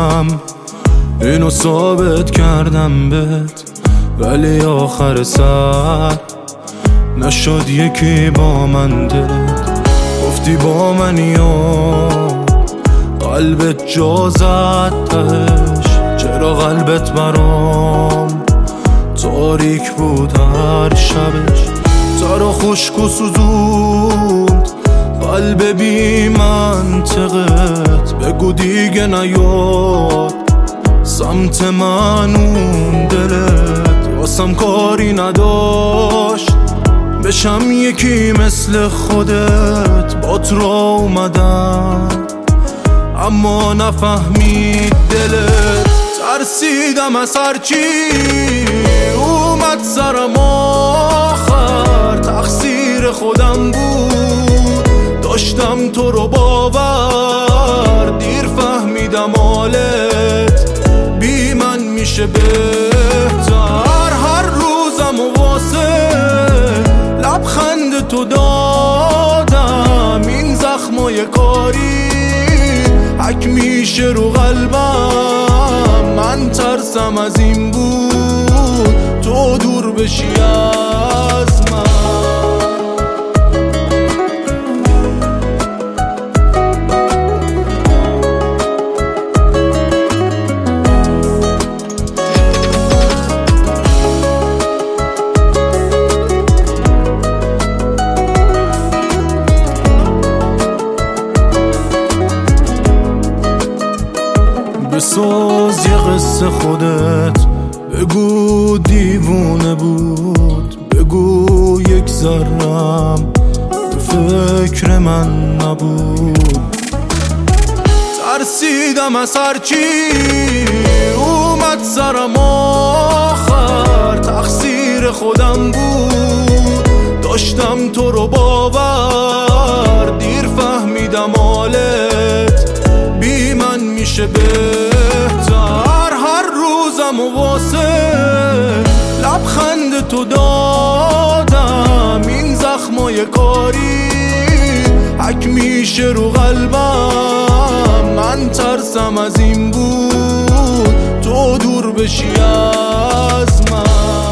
میکنم، اینو ثابت کردم بهت، ولی آخر سر نشد یکی با من دلت. گفتی با منی و قلبت جا زد تهش، چرا قلبت برام تاریک بود هر شبش؟ تر و خشک و سوزوند قلب بی منطقت، بگو دیگه نیاد سمت من اون دلت. واسم کاری نداشت بشم یکی مثل خودت، بات را اومدم اما نفهمید دلت. ترسیدم از هرچی اومد سرم، آخر تقصیر خودم بود، داشتم تو رو باور، دیر فهمیدم حالت بی من میشه بهتر. هر روزم و واسه لبخند تو دادم، این زخمای کاری حک میشه رو قلبم. من ترسم از این بود تو دور بشی از من. بساز یه قصه خودت، بگو دیوونه بود، بگو یک ذرم به فکر من نبود. ترسیدم از هرچی اومد سرم، آخر تقصیر خودم بود، داشتم تو رو باور، دیر فهمیدم حالت بی من میشه بهتر. هر روزم و واسه لبخند تو دادم، این زخمای کاری حک میشه رو قلبم. من ترسم از این بود تو دور بشی از من.